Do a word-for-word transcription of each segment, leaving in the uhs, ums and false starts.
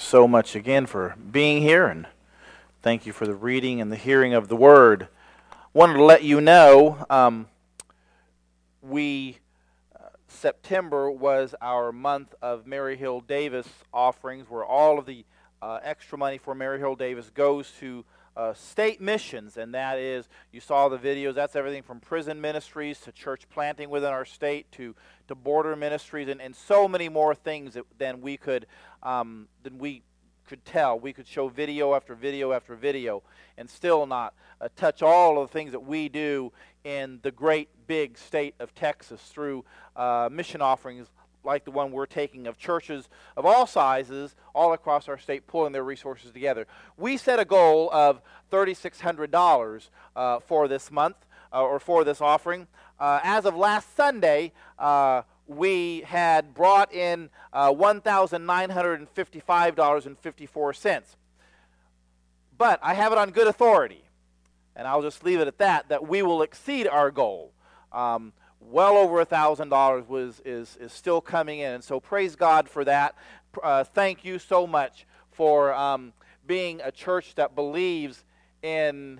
so much again for being here, and thank you for the reading and the hearing of the Word. Wanted to let you know, um, we uh, September was our month of Mary Hill Davis offerings, where all of the uh, extra money for Mary Hill Davis goes to uh, state missions, and that is, you saw the videos, that's everything from prison ministries to church planting within our state to to border ministries, and, and so many more things that, than we could um, than we could tell. We could show video after video after video and still not uh, touch all of the things that we do in the great big state of Texas through uh, mission offerings like the one we're taking of churches of all sizes all across our state pulling their resources together. We set a goal of three thousand six hundred dollars uh, for this month uh, or for this offering. Uh, as of last Sunday, uh, we had brought in uh, one thousand nine hundred fifty-five dollars and fifty-four cents. But I have it on good authority, and I'll just leave it at that, that we will exceed our goal. Um, well over one thousand dollars was, is, is still coming in, and so praise God for that. Uh, thank you so much for um, being a church that believes in...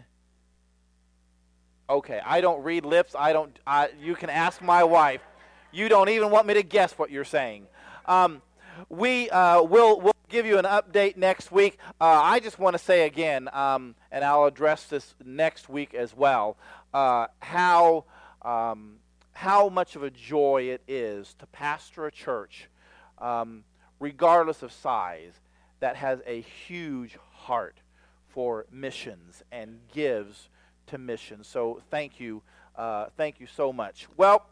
Okay, I don't read lips. I don't. I, you can ask my wife. You don't even want me to guess what you're saying. Um, we uh, will we'll give you an update next week. Uh, I just want to say again, um, and I'll address this next week as well, uh, how um, how much of a joy it is to pastor a church, um, regardless of size, that has a huge heart for missions and gives to mission. So thank you, uh, thank you so much. Well,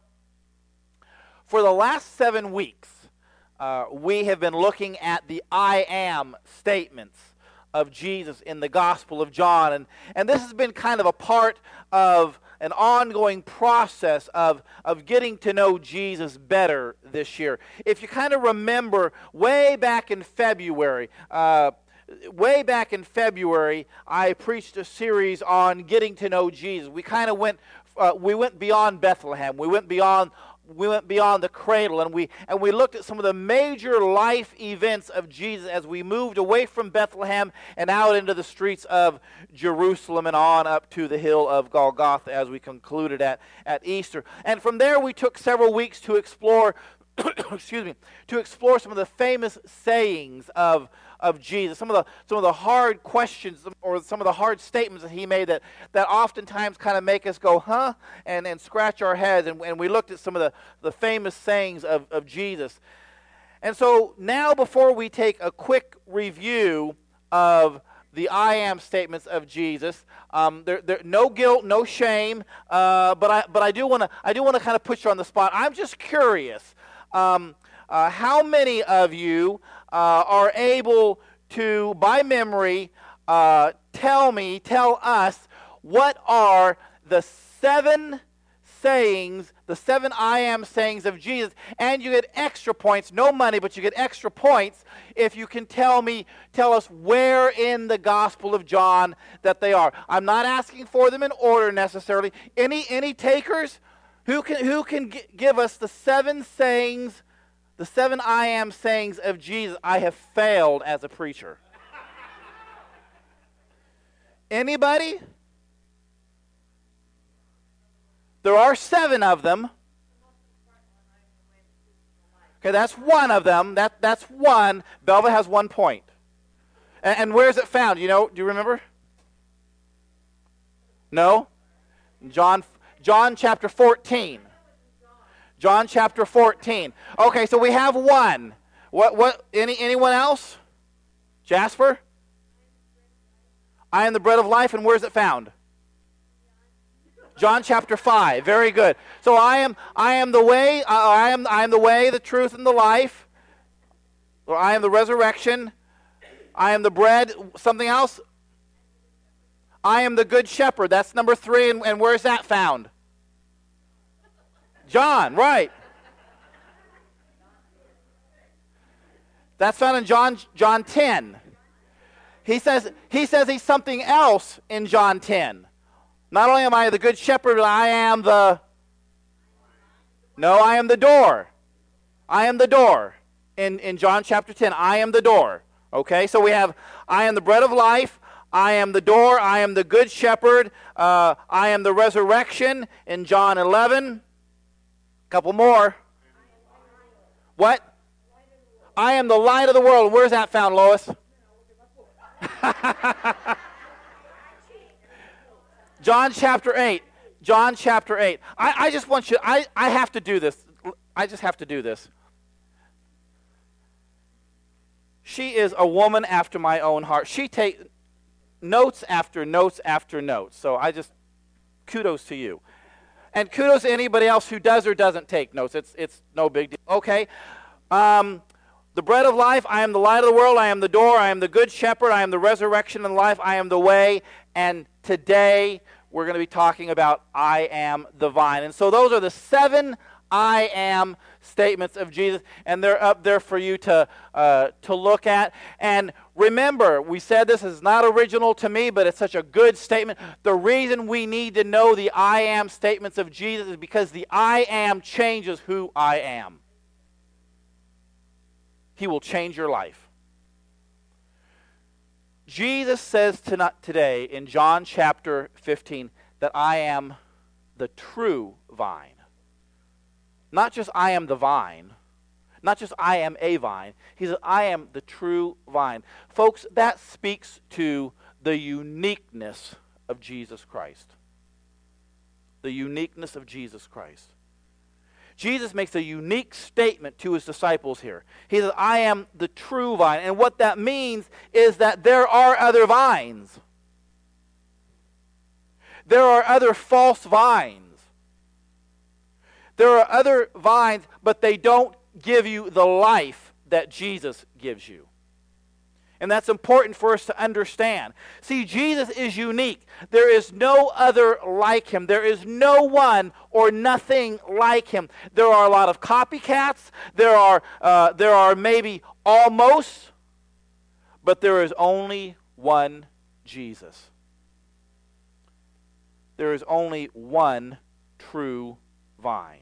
for the last seven weeks, uh, we have been looking at the I am statements of Jesus in the Gospel of John, and and this has been kind of a part of an ongoing process of of getting to know Jesus better this year. If you kind of remember, way back in February. Uh, Way back in February, I preached a series on getting to know Jesus. We kind of went, uh, we went beyond Bethlehem. We went beyond, we went beyond the cradle, and we and we looked at some of the major life events of Jesus as we moved away from Bethlehem and out into the streets of Jerusalem and on up to the hill of Golgotha as we concluded at at Easter. And from there, we took several weeks to explore, excuse me, to explore some of the famous sayings of. of Jesus, some of the some of the hard questions or some of the hard statements that he made that, that oftentimes kind of make us go, huh, and, and scratch our heads, and, and we looked at some of the, the famous sayings of, of Jesus. And so now, before we take a quick review of the I am statements of Jesus, um, there, there, no guilt, no shame, uh, but I but I do want to I do want to kind of put you on the spot. I'm just curious, um, uh, how many of you Uh, are able to, by memory, uh, tell me, tell us, what are the seven sayings, the seven I am sayings of Jesus? And you get extra points, no money, but you get extra points if you can tell me, tell us where in the Gospel of John that they are. I'm not asking for them in order necessarily. Any any takers? Who can who can g- give us the seven sayings? The seven I am sayings of Jesus? I have failed as a preacher. Anybody? There are seven of them. Okay, that's one of them. That that's one. Belva has one point. And, and where is it found? You know? Do you remember? No? John John chapter fourteen. John chapter fourteen. Okay, so we have one. What? What? Any? Anyone else? Jasper? I am the bread of life, and where is it found? John chapter five. Very good. So I am. I am the way. Uh, I am. I am the way, the truth, and the life. Or I am the resurrection. I am the bread. Something else? I am the good shepherd. That's number three. And, and where is that found? John, right. That's found in John John ten. He says he says he's something else in John ten. Not only am I the good shepherd, but I am the No, I am the door. I am the door. In in John chapter ten, I am the door. Okay, so we have, I am the bread of life, I am the door, I am the good shepherd, uh, I am the resurrection in John eleven. A couple more. What? I am the light of the world. Where's that found, Lois? John chapter eight. John chapter eight. I, I just want you, I, I have to do this. I just have to do this. She is a woman after my own heart. She takes notes after notes after notes. So I just, kudos to you. And kudos to anybody else who does or doesn't take notes. It's, it's no big deal. Okay. Um, the bread of life, I am the light of the world, I am the door, I am the good shepherd, I am the resurrection and life, I am the way. And today we're going to be talking about I am the vine. And so those are the seven I am statements of Jesus, and they're up there for you to uh, to look at. And remember, we said this is not original to me, but it's such a good statement. The reason we need to know the I am statements of Jesus is because the I am changes who I am. He will change your life. Jesus says tonight, today in John chapter fifteen that I am the true vine. Not just I am the vine. Not just I am a vine. He says I am the true vine. Folks, that speaks to the uniqueness of Jesus Christ. The uniqueness of Jesus Christ. Jesus makes a unique statement to his disciples here. He says, I am the true vine. And what that means is that there are other vines. There are other false vines. There are other vines, but they don't give you the life that Jesus gives you. And that's important for us to understand. See, Jesus is unique. There is no other like him. There is no one or nothing like him. There are a lot of copycats. There are, uh, there are maybe almost, but there is only one Jesus. There is only one true vine.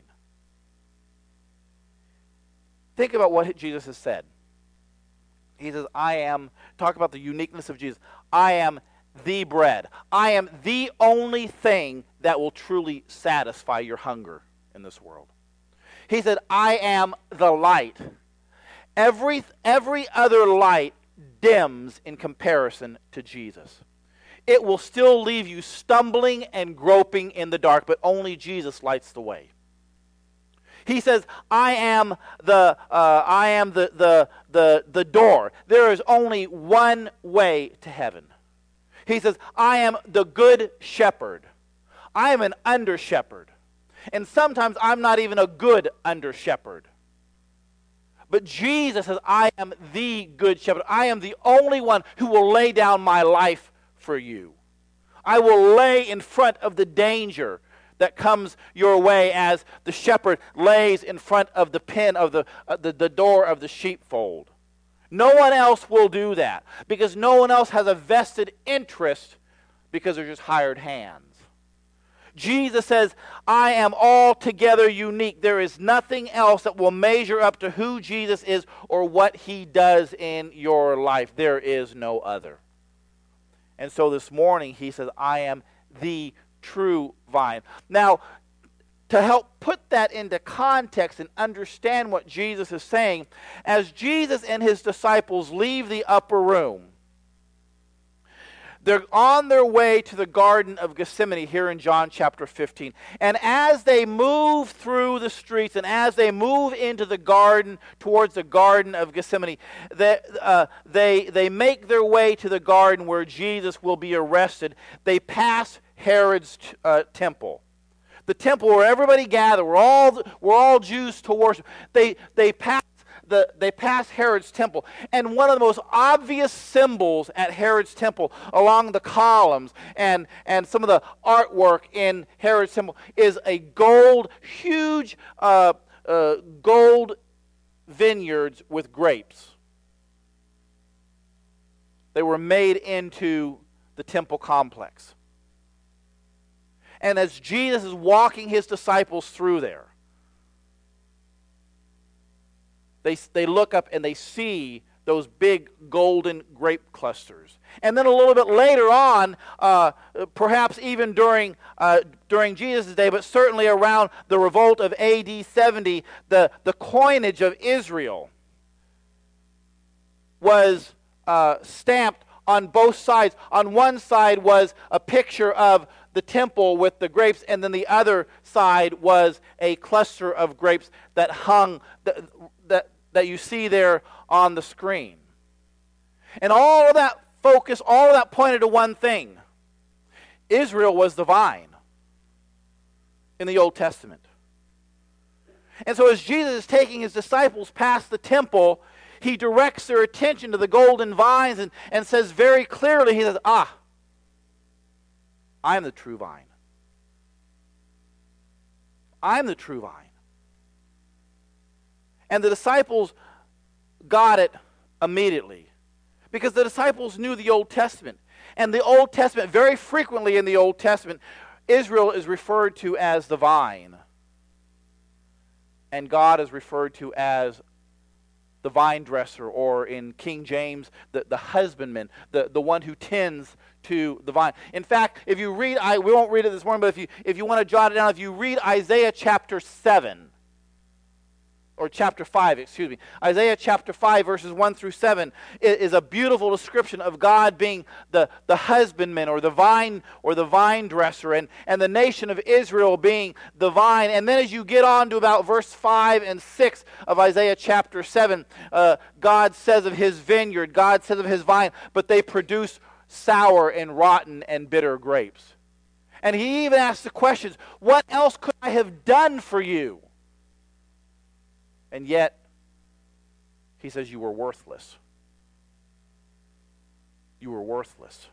Think about what Jesus has said. He says, I am, talk about the uniqueness of Jesus. I am the bread. I am the only thing that will truly satisfy your hunger in this world. He said, I am the light. Every, every other light dims in comparison to Jesus. It will still leave you stumbling and groping in the dark, but only Jesus lights the way. He says, I am the uh, I am the, the the the door. There is only one way to heaven. He says, I am the good shepherd. I am an under shepherd. And sometimes I'm not even a good under shepherd. But Jesus says, I am the good shepherd. I am the only one who will lay down my life for you. I will lay in front of the danger that comes your way as the shepherd lays in front of the pen of the, uh, the, the door of the sheepfold. No one else will do that because no one else has a vested interest because they're just hired hands. Jesus says, I am altogether unique. There is nothing else that will measure up to who Jesus is or what he does in your life. There is no other. And so this morning he says, I am the true vine. Now, to help put that into context and understand what Jesus is saying, as Jesus and his disciples leave the upper room, they're on their way to the Garden of Gethsemane here in John chapter fifteen. And as they move through the streets and as they move into the garden, towards the Garden of Gethsemane, they, uh, they, they make their way to the garden where Jesus will be arrested. They pass Herod's uh, temple. The temple where everybody gathered, where all, where all Jews to worship. They, they pass The, they pass Herod's temple. And one of the most obvious symbols at Herod's temple, along the columns and, and some of the artwork in Herod's temple, is a gold, huge uh, uh, gold vineyards with grapes. They were made into the temple complex. And as Jesus is walking his disciples through there, They, they look up and they see those big golden grape clusters. And then a little bit later on, uh, perhaps even during uh, during Jesus' day, but certainly around the revolt of A D seventy, the, the coinage of Israel was uh, stamped on both sides. On one side was a picture of the temple with the grapes, and then the other side was a cluster of grapes that hung, that, that, that you see there on the screen. And all of that focus, all of that pointed to one thing. Israel was the vine in the Old Testament. And so as Jesus is taking his disciples past the temple, he directs their attention to the golden vines and, and says very clearly, he says, ah, I am the true vine. I am the true vine. And the disciples got it immediately, because the disciples knew the Old Testament. And the Old Testament, very frequently in the Old Testament, Israel is referred to as the vine. And God is referred to as the vine dresser, or in King James, the, the husbandman, the, the one who tends to the vine. In fact, if you read, I we won't read it this morning, but if you if you want to jot it down, if you read Isaiah chapter seven, or chapter five, excuse me, Isaiah chapter five, verses one through seven, is a beautiful description of God being the, the husbandman, or the vine, or the vine dresser, and, and the nation of Israel being the vine. And then as you get on to about verse five and six of Isaiah chapter seven, uh, God says of his vineyard, God says of his vine, but they produce sour and rotten and bitter grapes. And he even asks the questions, what else could I have done for you? And yet, he says, you were worthless. You were worthless.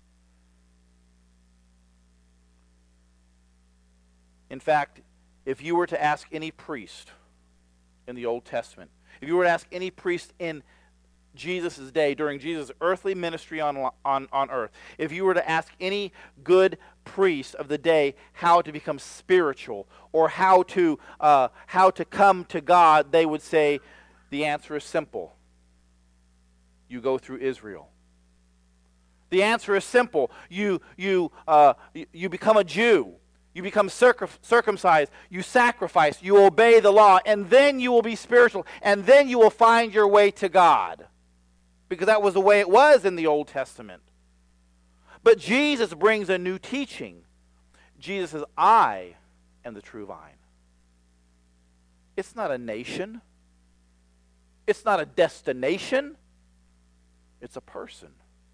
In fact, if you were to ask any priest in the Old Testament, if you were to ask any priest in Jesus' day, during Jesus' earthly ministry on, on, on earth, if you were to ask any good priest of the day how to become spiritual, or how to, uh, how to come to God, they would say, the answer is simple. You go through Israel. The answer is simple. You, you, uh, you become a Jew. You become circumcised. You sacrifice. You obey the law. And then you will be spiritual. And then you will find your way to God. Because that was the way it was in the Old Testament. But Jesus brings a new teaching. Jesus says, I am the true vine. It's not a nation. It's not a destination. It's a person.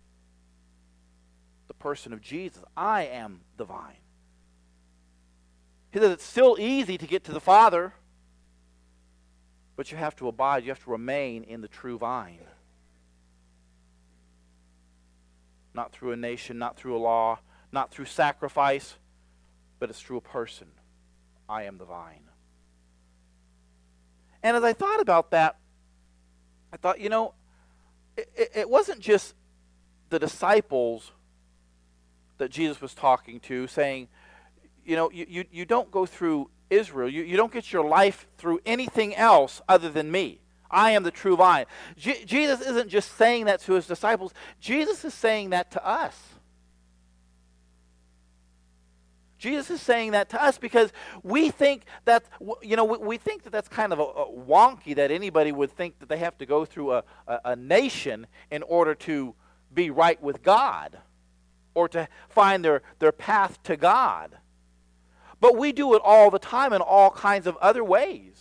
The person of Jesus. I am the vine. He says it's still easy to get to the Father, but you have to abide. You have to remain in the true vine. Not through a nation, not through a law, not through sacrifice, but it's through a person. I am the vine. And as I thought about that, I thought, you know, it, it wasn't just the disciples that Jesus was talking to, saying, you know, you, you, you don't go through Israel. You, you don't get your life through anything else other than me. I am the true vine. Je- Jesus isn't just saying that to his disciples. Jesus is saying that to us. Jesus is saying that to us because we think that, you know, we, we think that that's kind of a, a wonky, that anybody would think that they have to go through a, a, a nation in order to be right with God, or to find their, their path to God. But we do it all the time in all kinds of other ways.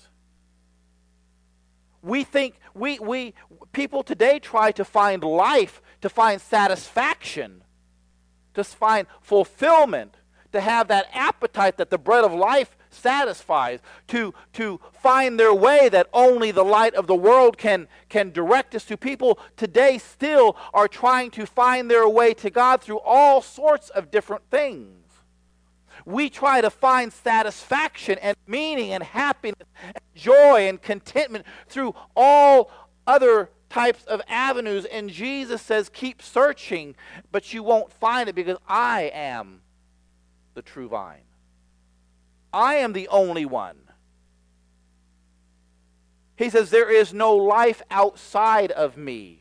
We think, we, we, people today try to find life, to find satisfaction, to find fulfillment, to have that appetite that the bread of life satisfies, to, to find their way that only the light of the world can, can direct us to. People today still are trying to find their way to God through all sorts of different things. We try to find satisfaction and meaning and happiness and joy and contentment through all other types of avenues. And Jesus says, keep searching, but you won't find it, because I am the true vine. I am the only one. He says, there is no life outside of me.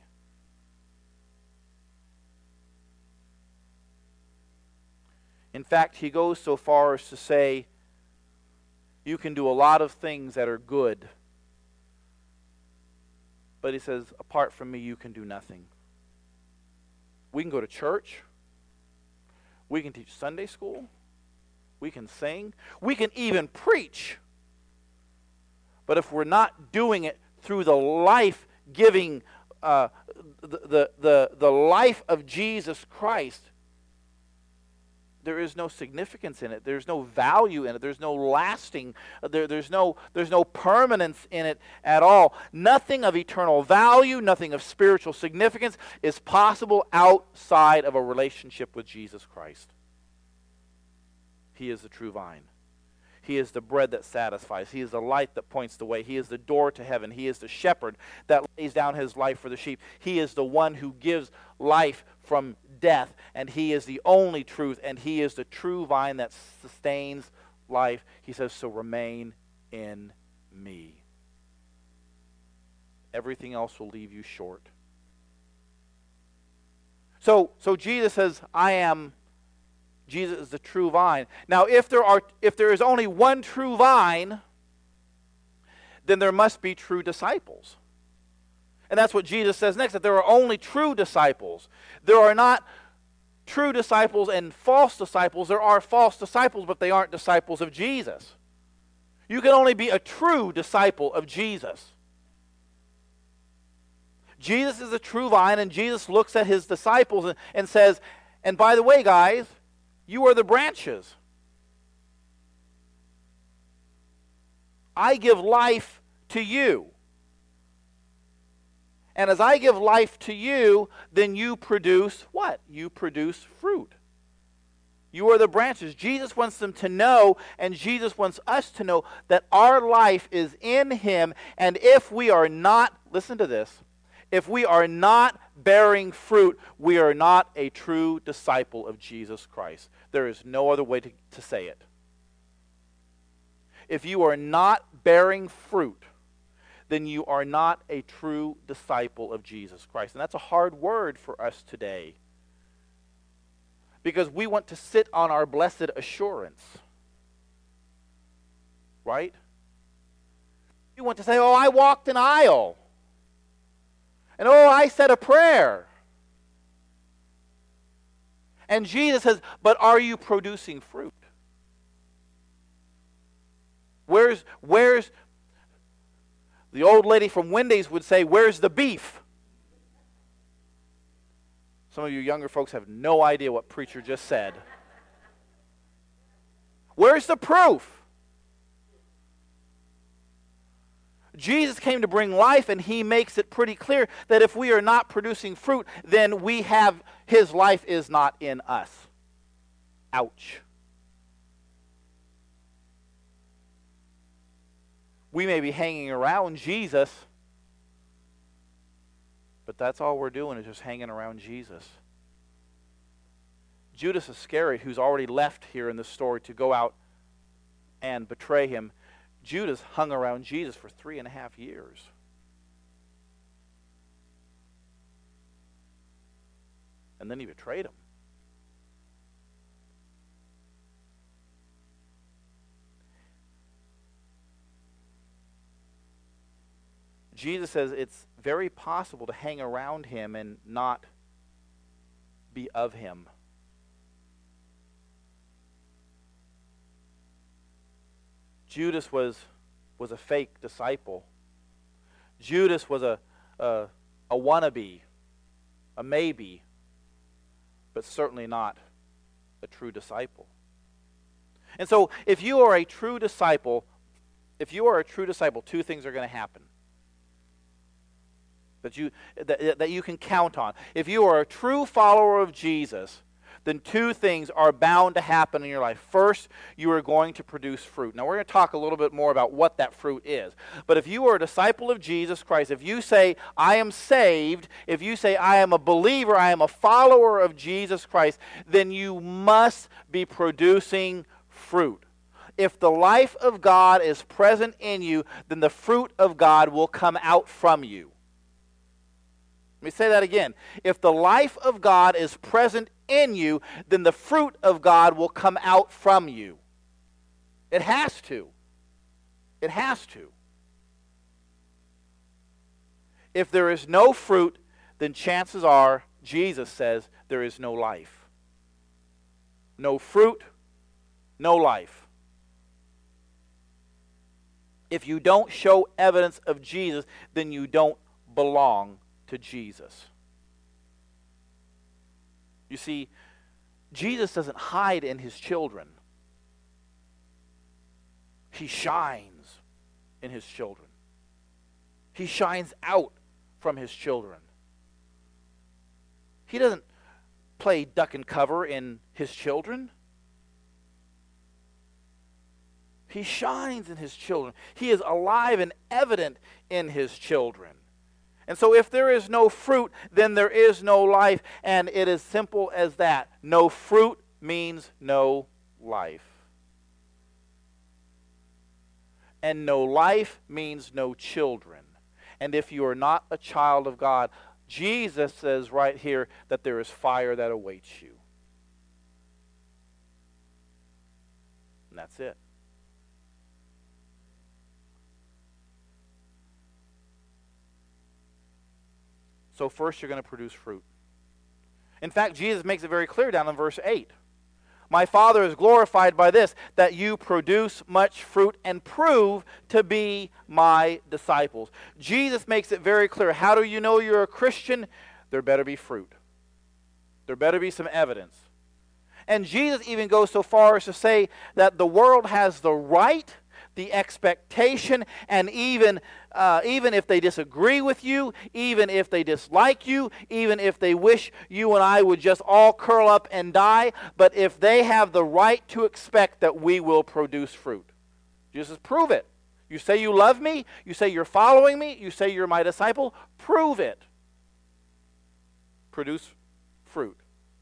In fact, he goes so far as to say, you can do a lot of things that are good. But he says, apart from me, you can do nothing. We can go to church. We can teach Sunday school. We can sing. We can even preach. But if we're not doing it through the life-giving, uh, the, the, the, the life of Jesus Christ, there is no significance in it. There's no value in it. There's no lasting, there, there's, no, there's no permanence in it at all. Nothing of eternal value, nothing of spiritual significance is possible outside of a relationship with Jesus Christ. He is the true vine. He is the bread that satisfies. He is the light that points the way. He is the door to heaven. He is the shepherd that lays down his life for the sheep. He is the one who gives life from death, and he is the only truth, and he is the true vine that sustains life. He says, so remain in me. Everything else will leave you short. So, so Jesus says, I am Jesus is the true vine. Now, if there are, if there is only one true vine, then there must be true disciples. And that's what Jesus says next, that there are only true disciples. There are not true disciples and false disciples. There are false disciples, but they aren't disciples of Jesus. You can only be a true disciple of Jesus. Jesus is the true vine, and Jesus looks at his disciples and, and says, and by the way, guys, you are the branches. I give life to you. And as I give life to you, then you produce what? You produce fruit. You are the branches. Jesus wants them to know, and Jesus wants us to know, that our life is in him. And if we are not, listen to this, if we are not bearing fruit, we are not a true disciple of Jesus Christ. There is no other way to, to say it. If you are not bearing fruit, then you are not a true disciple of Jesus Christ. And that's a hard word for us today, because we want to sit on our blessed assurance. Right? You want to say, oh, I walked an aisle. And oh, I said a prayer. And Jesus says, but are you producing fruit? Where's, where's, the old lady from Wendy's would say, where's the beef? Some of you younger folks have no idea what preacher just said. Where's the proof? Jesus came to bring life, and he makes it pretty clear that if we are not producing fruit, then we have, his life is not in us. Ouch. We may be hanging around Jesus, but that's all we're doing is just hanging around Jesus. Judas Iscariot, who's already left here in this story to go out and betray him, Judas hung around Jesus for three and a half years. And then he betrayed him. Jesus says it's very possible to hang around him and not be of him. Judas was, was a fake disciple. Judas was a, a, a wannabe, a maybe, but certainly not a true disciple. And so if you are a true disciple, if you are a true disciple, two things are going to happen that you, that, that you can count on. If you are a true follower of Jesus, then two things are bound to happen in your life. First, you are going to produce fruit. Now, we're going to talk a little bit more about what that fruit is. But if you are a disciple of Jesus Christ, if you say, I am saved, if you say, I am a believer, I am a follower of Jesus Christ, then you must be producing fruit. If the life of God is present in you, then the fruit of God will come out from you. Let me say that again. If the life of God is present in you, then the fruit of God will come out from you. It has to. It has to. If there is no fruit, then chances are, Jesus says, there is no life. No fruit, no life. If you don't show evidence of Jesus, then you don't belong to Jesus. You see, Jesus doesn't hide in his children. He shines in his children. He shines out from his children. He doesn't play duck and cover in his children. He shines in his children. He is alive and evident in his children. And so if there is no fruit, then there is no life. And it is simple as that. No fruit means no life. And no life means no children. And if you are not a child of God, Jesus says right here that there is fire that awaits you. And that's it. So first you're going to produce fruit. In fact, Jesus makes it very clear down in verse eight. My Father is glorified by this, that you produce much fruit and prove to be my disciples. Jesus makes it very clear. How do you know you're a Christian? There better be fruit. There better be some evidence. And Jesus even goes so far as to say that the world has the right, the expectation, and even uh, even if they disagree with you, even if they dislike you, even if they wish you and I would just all curl up and die, but if they have the right to expect that we will produce fruit. Jesus says, prove it. You say you love me, you say you're following me, you say you're my disciple, prove it. Produce fruit.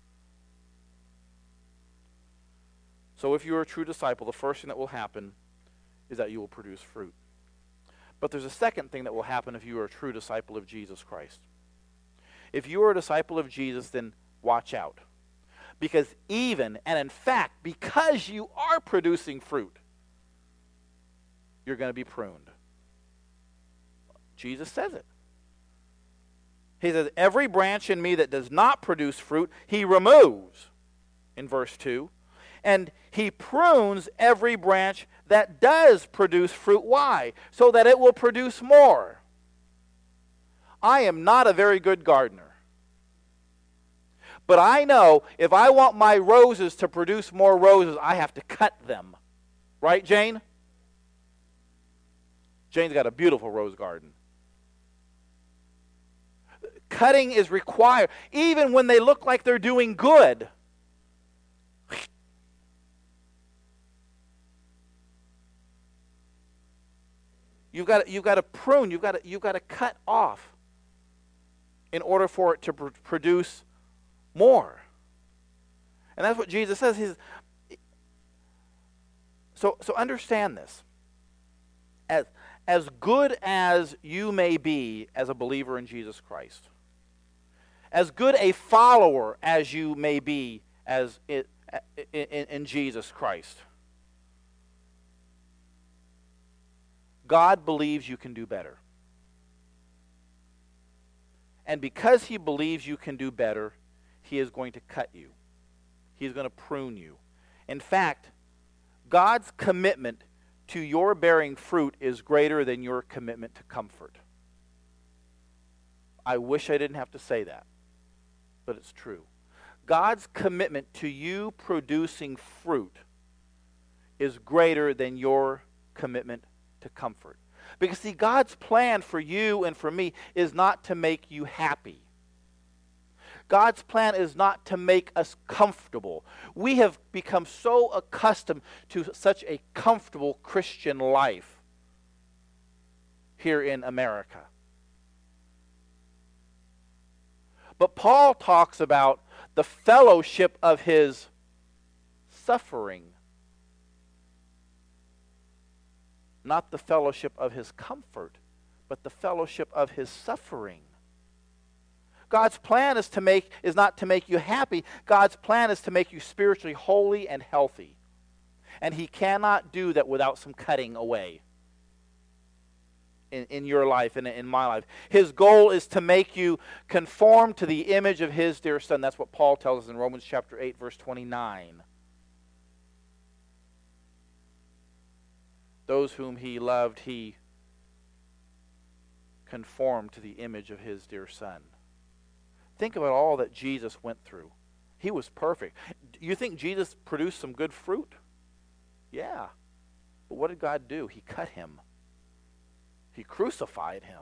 So if you're a true disciple, the first thing that will happen is that you will produce fruit. But there's a second thing that will happen if you are a true disciple of Jesus Christ. If you are a disciple of Jesus, then watch out. Because even, and in fact, because you are producing fruit, you're going to be pruned. Jesus says it. He says, every branch in me that does not produce fruit, he removes, in verse two. And he prunes every branch that does produce fruit. Why? So that it will produce more. I am not a very good gardener. But I know if I want my roses to produce more roses, I have to cut them. Right, Jane? Jane's got a beautiful rose garden. Cutting is required. Even when they look like they're doing good. You've got, you've got to prune, you've got to, you've got to cut off in order for it to pr- produce more. And that's what Jesus says. He's, so, so understand this. As, as good as you may be as a believer in Jesus Christ, as good a follower as you may be as it, in, in, in Jesus Christ, God believes you can do better. And because he believes you can do better, he is going to cut you. He's going to prune you. In fact, God's commitment to your bearing fruit is greater than your commitment to comfort. I wish I didn't have to say that, but it's true. God's commitment to you producing fruit is greater than your commitment to comfort. Because see, God's plan for you and for me is not to make you happy. God's plan is not to make us comfortable. We have become so accustomed to such a comfortable Christian life here in America. But Paul talks about the fellowship of his suffering. not the fellowship of his comfort, but the fellowship of his suffering. God's plan is to make is not to make you happy. God's plan is to make you spiritually holy and healthy. And he cannot do that without some cutting away in, in your life and in my life. His goal is to make you conform to the image of his dear Son. That's what Paul tells us in Romans chapter eight, verse twenty-nine. Those whom he loved, he conformed to the image of his dear Son. Think about all that Jesus went through. He was perfect. You think Jesus produced some good fruit? Yeah. But what did God do? He cut him. He crucified him.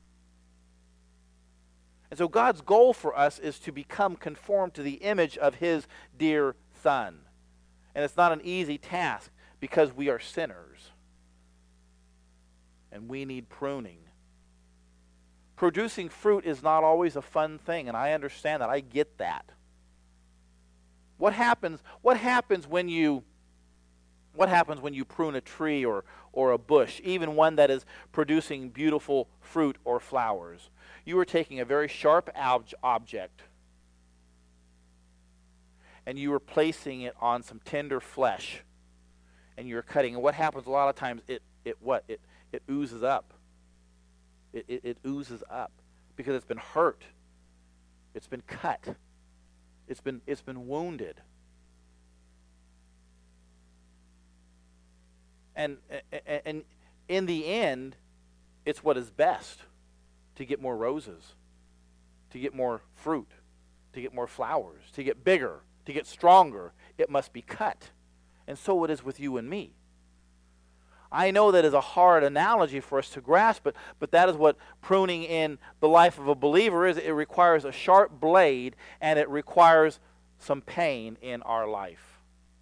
And so God's goal for us is to become conformed to the image of his dear Son. And it's not an easy task because we are sinners. And we need pruning. Producing fruit is not always a fun thing, and I understand that. I get that. What happens, what happens when you what happens when you prune a tree or, or a bush, even one that is producing beautiful fruit or flowers? You are taking a very sharp ob- object and you are placing it on some tender flesh, and you're cutting. And what happens a lot of times, it it what? It it oozes up. It, it, it oozes up because it's been hurt. It's been cut. It's been, it's been wounded. And, and, and in the end, it's what is best to get more roses, to get more fruit, to get more flowers, to get bigger, to get stronger. It must be cut. And so it is with you and me. I know that is a hard analogy for us to grasp, but, but that is what pruning in the life of a believer is. It requires a sharp blade, and it requires some pain in our life.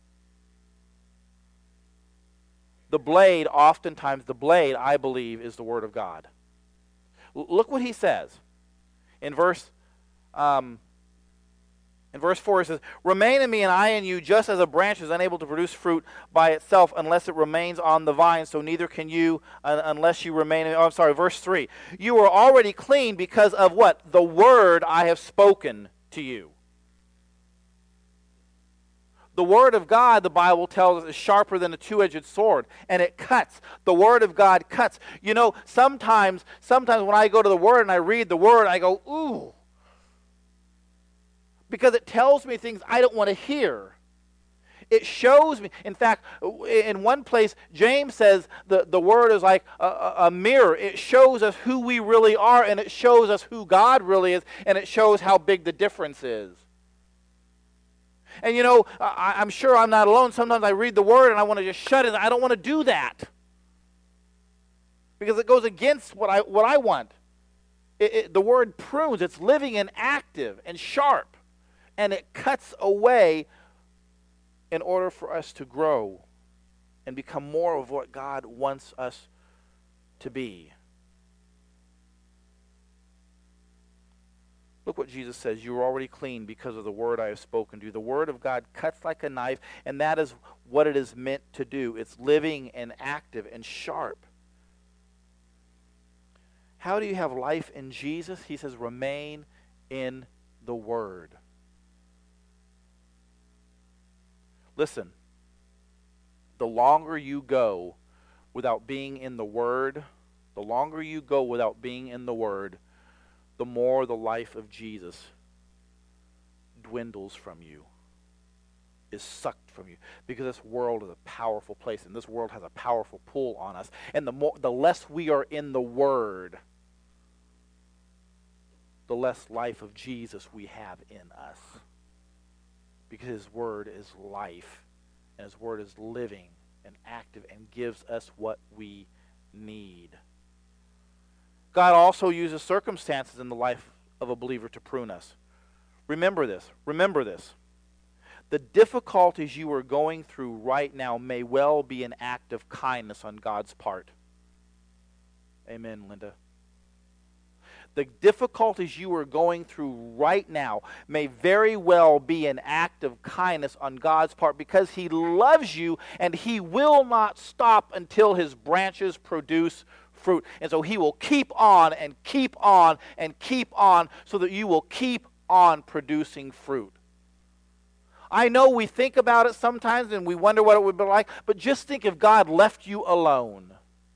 The blade, oftentimes the blade, I believe, is the Word of God. L- look what he says. In verse um, In verse four, it says, "Remain in me, and I in you, just as a branch is unable to produce fruit by itself unless it remains on the vine, so neither can you uh, unless you remain in me." Oh, I'm sorry, verse three. "You are already clean because of" what? "The word I have spoken to you." The Word of God, the Bible tells us, is sharper than a two-edged sword, and it cuts. The Word of God cuts. You know, sometimes, sometimes when I go to the Word and I read the Word, I go, ooh. Because it tells me things I don't want to hear. It shows me. In fact, in one place, James says the, the Word is like a, a mirror. It shows us who we really are, and it shows us who God really is, and it shows how big the difference is. And you know, I, I'm sure I'm not alone. Sometimes I read the Word and I want to just shut it. I don't want to do that. Because it goes against what I, what I want. It, it, the Word prunes. It's living and active and sharp. And it cuts away in order for us to grow and become more of what God wants us to be. Look what Jesus says. "You are already clean because of the word I have spoken to you." The Word of God cuts like a knife, and that is what it is meant to do. It's living and active and sharp. How do you have life in Jesus? He says, remain in the Word. Listen, the longer you go without being in the Word, the longer you go without being in the Word, the more the life of Jesus dwindles from you, is sucked from you. Because this world is a powerful place, and this world has a powerful pull on us. And the more, the less we are in the Word, the less life of Jesus we have in us. Because His Word is life, and His Word is living and active and gives us what we need. God also uses circumstances in the life of a believer to prune us. Remember this. Remember this. The difficulties you are going through right now may well be an act of kindness on God's part. Amen, Linda. The difficulties you are going through right now may very well be an act of kindness on God's part because He loves you and He will not stop until His branches produce fruit. And so He will keep on and keep on and keep on so that you will keep on producing fruit. I know we think about it sometimes and we wonder what it would be like, but just think if God left you alone.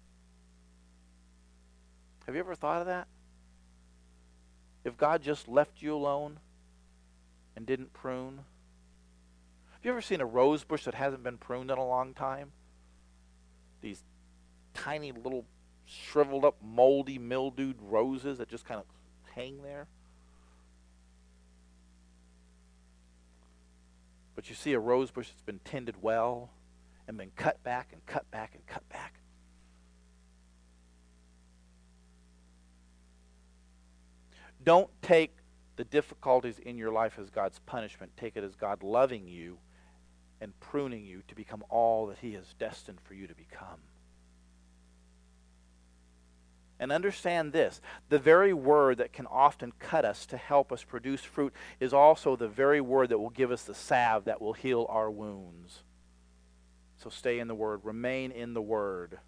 Have you ever thought of that? If God just left you alone and didn't prune? Have you ever seen a rose bush that hasn't been pruned in a long time? These tiny little shriveled up, moldy, mildewed roses that just kind of hang there. But you see a rose bush that's been tended well and been cut back and cut back and cut back. Don't take the difficulties in your life as God's punishment. Take it as God loving you and pruning you to become all that He has destined for you to become. And understand this, the very word that can often cut us to help us produce fruit is also the very word that will give us the salve that will heal our wounds. So stay in the Word. Remain in the Word.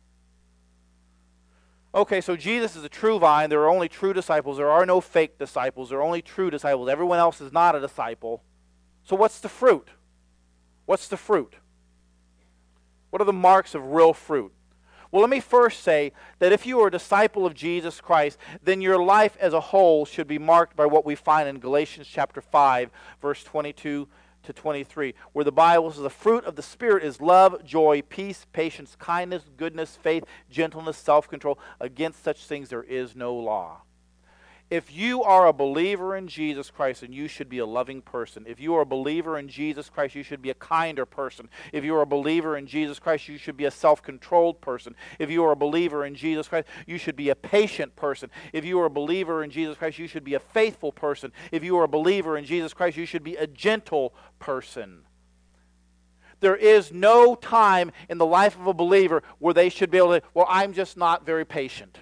Okay, so Jesus is a true vine. There are only true disciples. There are no fake disciples. There are only true disciples. Everyone else is not a disciple. So what's the fruit? What's the fruit? What are the marks of real fruit? Well, let me first say that if you are a disciple of Jesus Christ, then your life as a whole should be marked by what we find in Galatians chapter five, verse twenty-two to twenty-three, where the Bible says the fruit of the Spirit is love, joy, peace, patience, kindness, goodness, faith, gentleness, self-control. Against such things there is no law. If you are a believer in Jesus Christ, then you should be a loving person. If you are a believer in Jesus Christ, you should be a kinder person. If you are a believer in Jesus Christ, you should be a self-controlled person. If you are a believer in Jesus Christ, you should be a patient person. If you are a believer in Jesus Christ, you should be a faithful person. If you are a believer in Jesus Christ, you should be a gentle person. There is no time in the life of a believer where they should be able to, well, I'm just not very patient.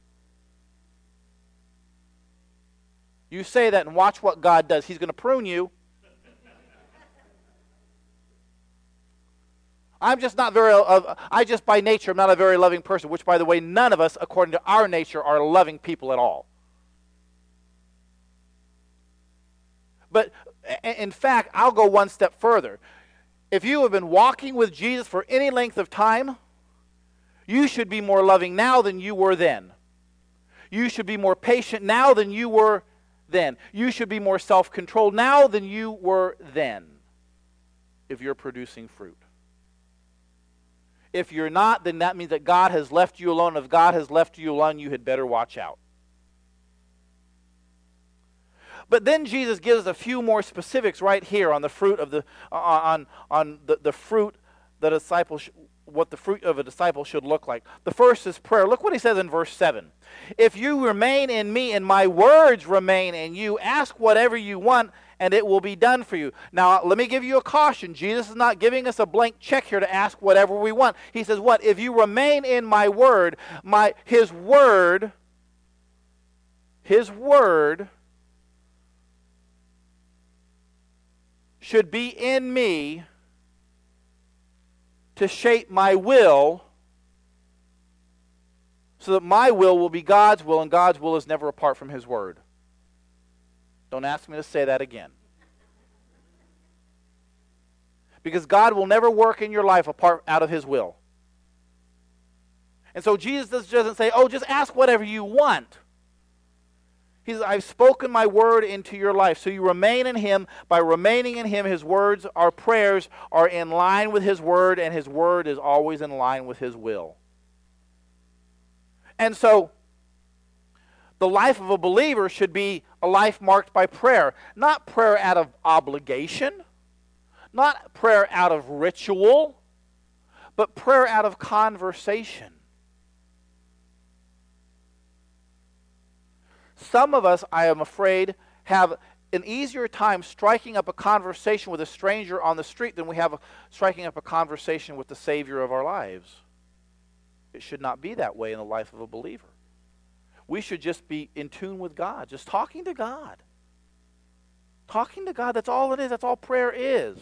You say that and watch what God does. He's going to prune you. I'm just not very, uh, I just by nature am not a very loving person, which by the way, none of us, according to our nature, are loving people at all. But in fact, I'll go one step further. If you have been walking with Jesus for any length of time, you should be more loving now than you were then. You should be more patient now than you were then. You should be more self-controlled now than you were then if you're producing fruit. If you're not, then that means that God has left you alone. If God has left you alone, you had better watch out. But then Jesus gives us a few more specifics right here on the fruit of the on on the, the fruit that a disciple sh- what the fruit of a disciple should look like. The first is prayer. Look what he says in verse seven. If you remain in me and my words remain in you, ask whatever you want and it will be done for you. Now, let me give you a caution. Jesus is not giving us a blank check here to ask whatever we want. He says, what? If you remain in my word, my his word, his word should be in me to shape my will so that my will will be God's will, and God's will is never apart from his word. Don't ask me to say that again. Because God will never work in your life apart out of his will. And so Jesus doesn't say, oh, just ask whatever you want. He says, I've spoken my word into your life. So you remain in him. By remaining in him, his words, our prayers, are in line with his word, and his word is always in line with his will. And so, the life of a believer should be a life marked by prayer. Not prayer out of obligation, not prayer out of ritual, but prayer out of conversation. Some of us, I am afraid, have an easier time striking up a conversation with a stranger on the street than we have a, striking up a conversation with the Savior of our lives. It should not be that way in the life of a believer. we should just be in tune with God, just talking to God. Talking to God, that's all it is. That's all prayer is.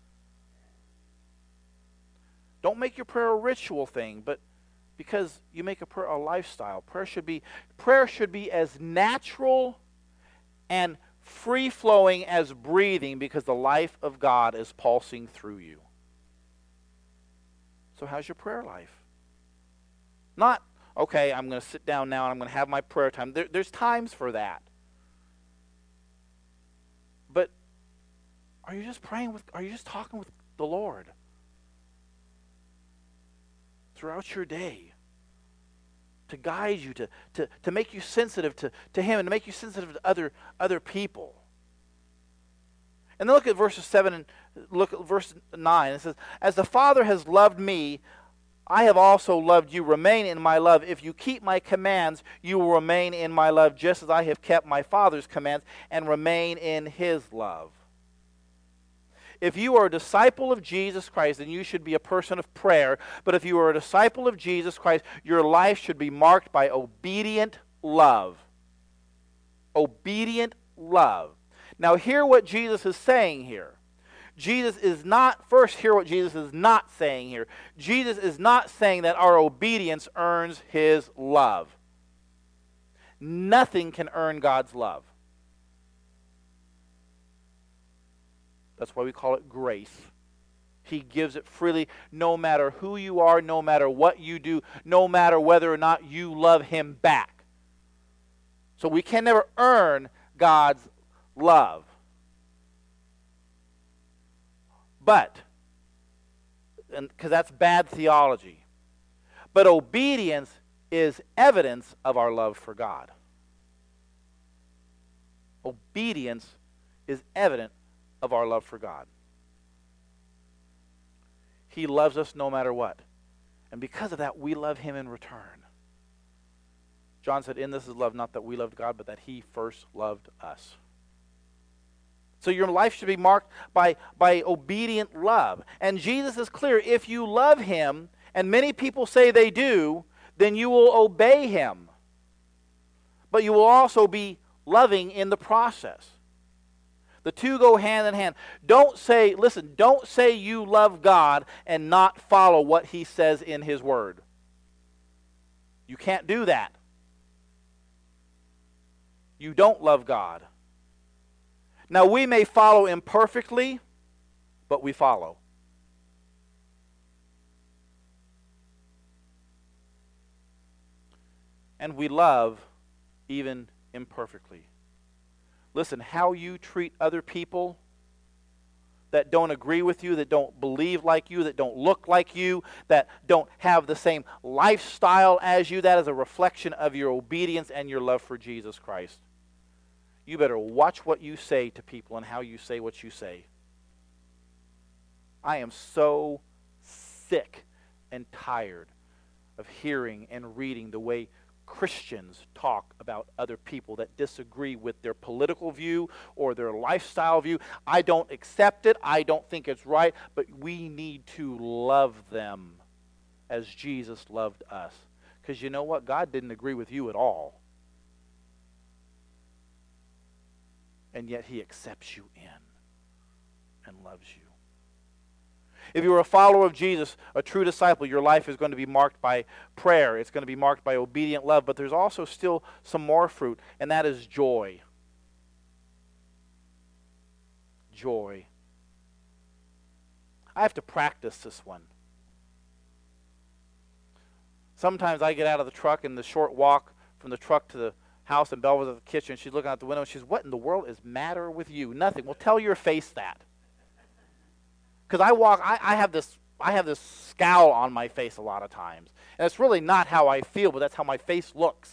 Don't make your prayer a ritual thing, but because you make a prayer a lifestyle. Prayer should be prayer should be as natural and free-flowing as breathing, because the life of God is pulsing through you. So how's your prayer life? Not, okay, I'm going to sit down now and I'm going to have my prayer time. There, there's times for that. But are you just praying with, are you just talking with the Lord throughout your day to guide you, to, to, to make you sensitive to, to Him and to make you sensitive to other, other people? And then look at verses seven and look at verse nine. It says, as the Father has loved me, I have also loved you. Remain in my love. If you keep my commands, you will remain in my love, just as I have kept my Father's commands and remain in His love. If you are a disciple of Jesus Christ, then you should be a person of prayer. But if you are a disciple of Jesus Christ, your life should be marked by obedient love. Obedient love. Now hear what Jesus is saying here. Jesus is not, first hear what Jesus is not saying here. Jesus is not saying that our obedience earns His love. Nothing can earn God's love. That's why we call it grace. He gives it freely no matter who you are, no matter what you do, no matter whether or not you love Him back. So we can never earn God's love. But, because that's bad theology, but obedience is evidence of our love for God. Obedience is evident of our love for God. He loves us no matter what. And because of that, we love Him in return. John said, in this is love, not that we loved God, but that He first loved us. So your life should be marked by, by obedient love. And Jesus is clear, if you love Him, and many people say they do, then you will obey Him. But you will also be loving in the process. The two go hand in hand. Don't say, listen, don't say you love God and not follow what He says in His Word. You can't do that. You don't love God. Now, we may follow imperfectly, but we follow. And we love even imperfectly. Listen, how you treat other people that don't agree with you, that don't believe like you, that don't look like you, that don't have the same lifestyle as you, that is a reflection of your obedience and your love for Jesus Christ. You better watch what you say to people and how you say what you say. I am so sick and tired of hearing and reading the way Christians talk about other people that disagree with their political view or their lifestyle view. I don't accept it. I don't think it's right. But we need to love them as Jesus loved us. Because you know what? God didn't agree with you at all. And yet He accepts you in and loves you. If you are a follower of Jesus, a true disciple, your life is going to be marked by prayer. It's going to be marked by obedient love. But there's also still some more fruit, and that is joy. Joy. I have to practice this one. Sometimes I get out of the truck, and the short walk from the truck to the house, and Belle was at the kitchen. She's looking out the window, and she says, what in the world is matter with you? Nothing. Well, tell your face that. Because I walk, I, I have this, I have this scowl on my face a lot of times, and it's really not how I feel, but that's how my face looks.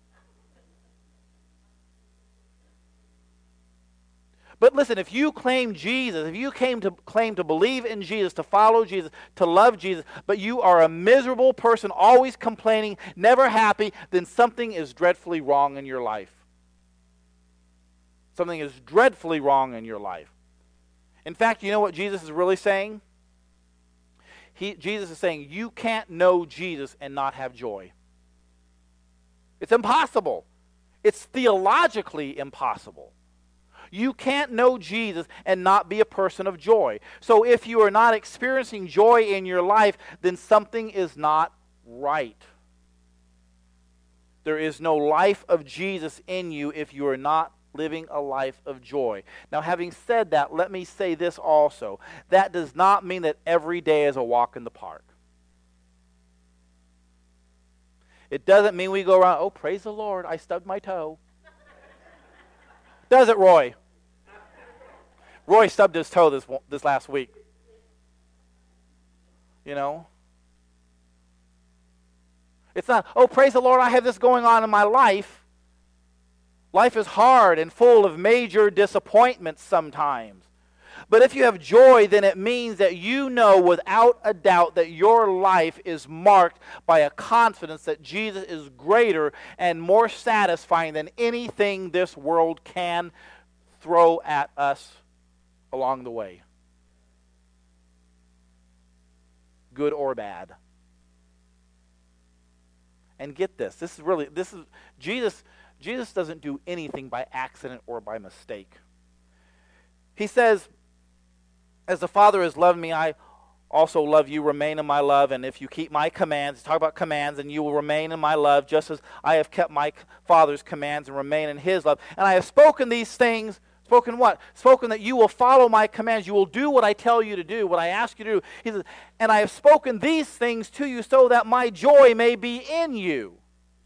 But listen, if you claim Jesus, if you came to claim to believe in Jesus, to follow Jesus, to love Jesus, but you are a miserable person, always complaining, never happy, then something is dreadfully wrong in your life. Something is dreadfully wrong in your life. In fact, you know what Jesus is really saying? He, Jesus is saying, you can't know Jesus and not have joy. It's impossible. It's theologically impossible. You can't know Jesus and not be a person of joy. So if you are not experiencing joy in your life, then something is not right. There is no life of Jesus in you if you are not living a life of joy. Now, having said that, let me say this also. That does not mean that every day is a walk in the park. It doesn't mean we go around, oh, praise the Lord, I stubbed my toe. Does it, Roy? Roy stubbed his toe this this last week. You know? It's not, oh, praise the Lord, I have this going on in my life. Life is hard and full of major disappointments sometimes. But if you have joy, then it means that you know without a doubt that your life is marked by a confidence that Jesus is greater and more satisfying than anything this world can throw at us along the way. Good or bad. And get this, this is really, this is, Jesus, Jesus doesn't do anything by accident or by mistake. He says, as the Father has loved me, I also love you, remain in my love, and if you keep my commands, talk about commands, and you will remain in my love, just as I have kept my Father's commands and remain in his love. And I have spoken these things. Spoken what? Spoken that you will follow my commands. You will do what I tell you to do, what I ask you to do. He says, and I have spoken these things to you so that my joy may be in you.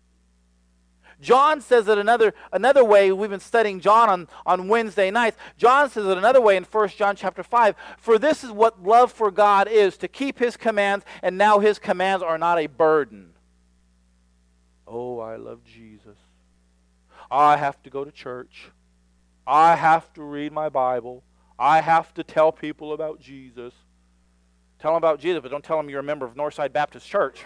John says it another, another way. We've been studying John on, on Wednesday nights. John says it another way in First John chapter five. For this is what love for God is, to keep his commands, and now his commands are not a burden. Oh, I love Jesus. I have to go to church. I have to read my Bible. I have to tell people about Jesus. Tell them about Jesus, but don't tell them you're a member of Northside Baptist Church.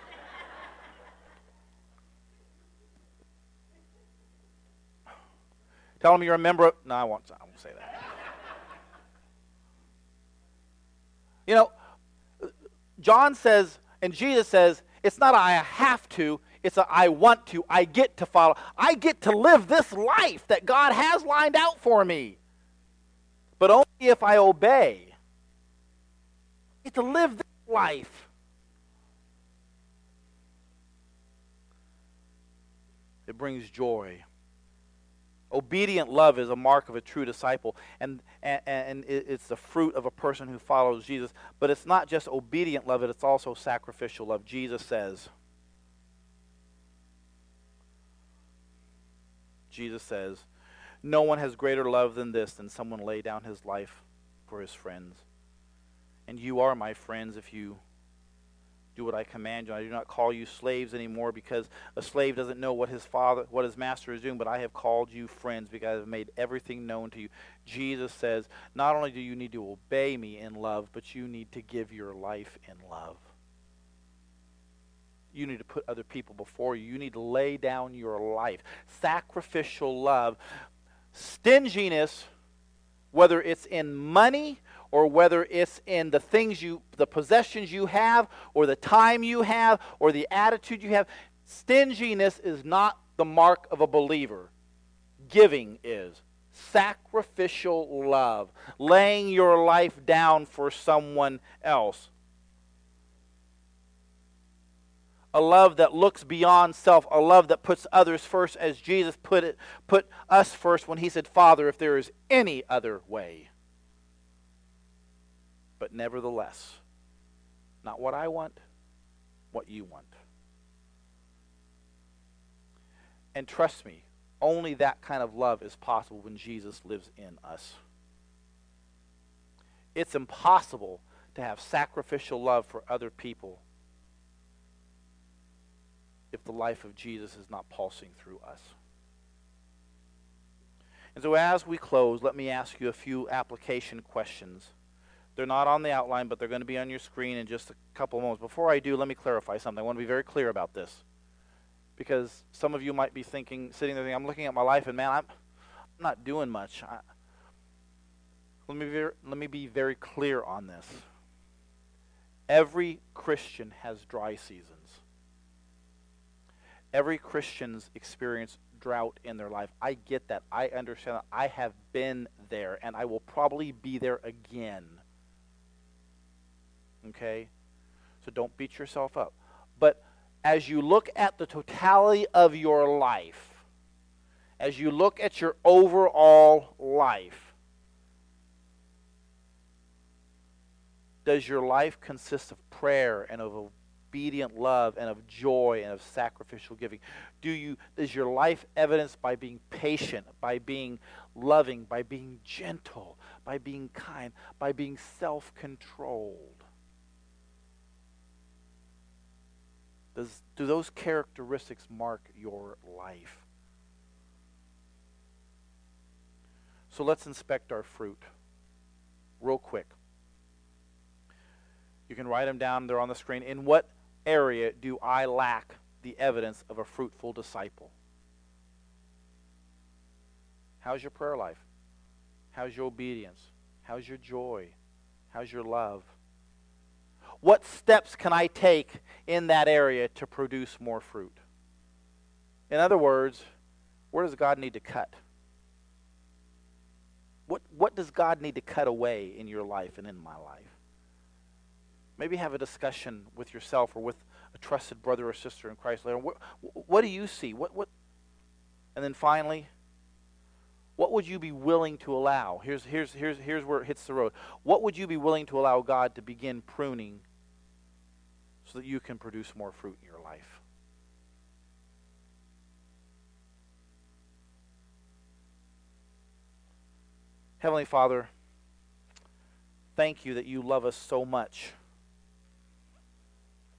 Tell them you're a member of... No, I won't, I won't say that. You know, John says, and Jesus says, it's not I have to, it's a I want to, I get to follow. I get to live this life that God has lined out for me. But only if I obey. I get to live this life. It brings joy. Obedient love is a mark of a true disciple, and, and, and it's the fruit of a person who follows Jesus. But it's not just obedient love, it's also sacrificial love. Jesus says, Jesus says, no one has greater love than this, than someone lay down his life for his friends. And you are my friends if you do what I command you. I do not call you slaves anymore, because a slave doesn't know what his father, what his master is doing, but I have called you friends because I have made everything known to you. Jesus says, not only do you need to obey me in love, but you need to give your life in love. You need to put other people before you. You need to lay down your life. Sacrificial love. Stinginess, whether it's in money or whether it's in the things you, the possessions you have, or the time you have, or the attitude you have. Stinginess is not the mark of a believer. Giving is. Sacrificial love. Laying your life down for someone else. A love that looks beyond self. A love that puts others first, as Jesus put it, put us first when he said, Father, if there is any other way. But nevertheless, not what I want, what you want. And trust me, only that kind of love is possible when Jesus lives in us. It's impossible to have sacrificial love for other people if the life of Jesus is not pulsing through us. And so as we close, let me ask you a few application questions. They're not on the outline, but they're going to be on your screen in just a couple of moments. Before I do, let me clarify something. I want to be very clear about this. Because some of you might be thinking, sitting there thinking, I'm looking at my life and man, I'm, I'm not doing much. I, let me be, let me be very clear on this. Every Christian has dry seasons. Every Christian's experience drought in their life. I get that. I understand that. I have been there, and I will probably be there again. Okay? So don't beat yourself up. But as you look at the totality of your life, as you look at your overall life, does your life consist of prayer and of obedient love and of joy and of sacrificial giving? Do you, is your life evidenced by being patient, by being loving, by being gentle, by being kind, by being self-controlled? Does, do those characteristics mark your life? So let's inspect our fruit real quick. You can write them down. They're on the screen. In what area do I lack the evidence of a fruitful disciple? How's your prayer life? How's your obedience? How's your joy? How's your love? What steps can I take in that area to produce more fruit? In other words, where does God need to cut? What, what does God need to cut away in your life and in my life? Maybe have a discussion with yourself or with a trusted brother or sister in Christ later. What, what do you see? What, what? And then finally, what would you be willing to allow? Here's, here's, here's, here's where it hits the road. What would you be willing to allow God to begin pruning so that you can produce more fruit in your life? Heavenly Father, thank you that you love us so much